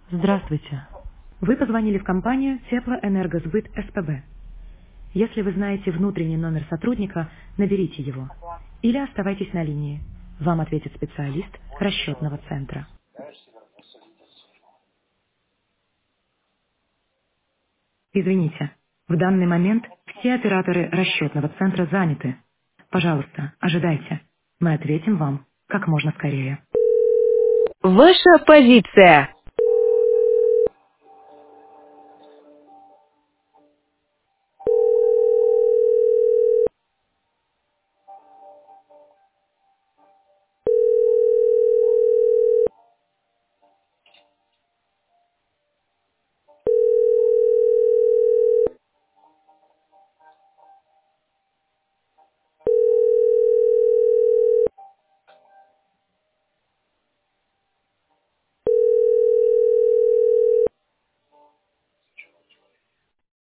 Здравствуйте. Вы позвонили в компанию Теплоэнергосбыт СПБ. Если вы знаете внутренний номер сотрудника, наберите его. Или оставайтесь на линии. Вам ответит специалист расчетного центра. Извините, в данный момент все операторы расчетного центра заняты. Пожалуйста, ожидайте. Мы ответим вам как можно скорее. Ваша позиция.